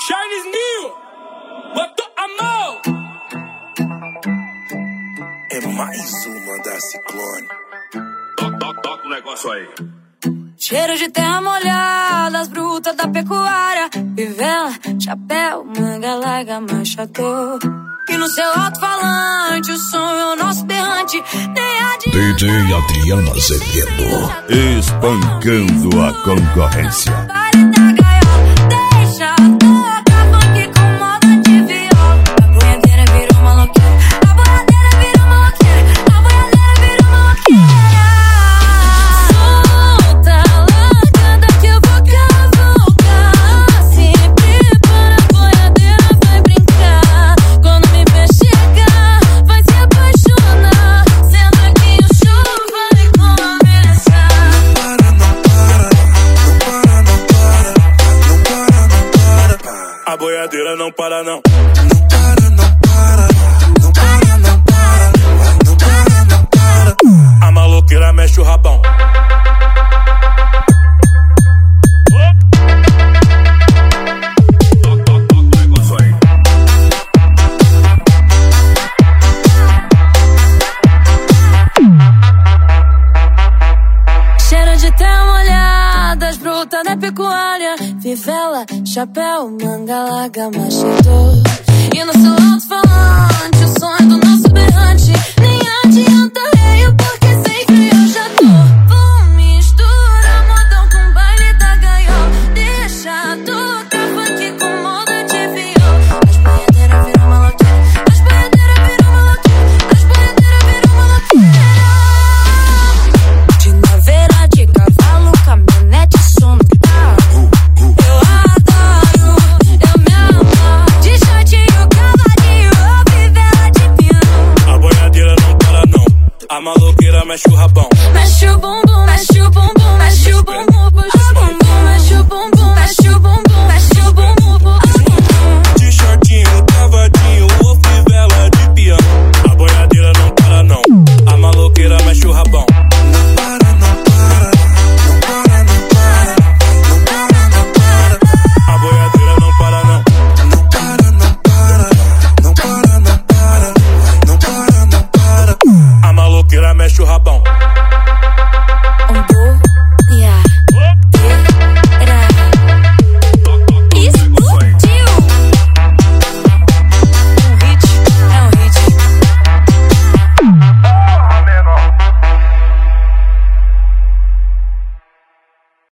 Charles Nil, botou a mão. É mais uma da Ciclone. Toca o negócio aí. Cheiro de terra molhada, as brutas da pecuária, fivela, chapéu, manga larga, machador. E no seu alto-falante, o som é o nosso berrante. DJ Adriana Azevedo, espancando a concorrência. Vale da gaiola, deixa tocar funk com moda de viola. A boiadeira virou maloqueira, a boiadeira virou maloqueira, a boiadeira virou maloqueira. Solta, largada que eu vou cavalgar. Se prepara, a boiadeira vai brincar. Quando me ver chegar, vai se apaixonar. Senta que o show vai começar. A boiadeira não para, não. A maloqueira mexe o rabão. Toca o negócio aí. Cheiro de terra molhada, as brutas da pecuária, fivela, chapéu, manga larga, machador. E no seu alto-falante, o sonho do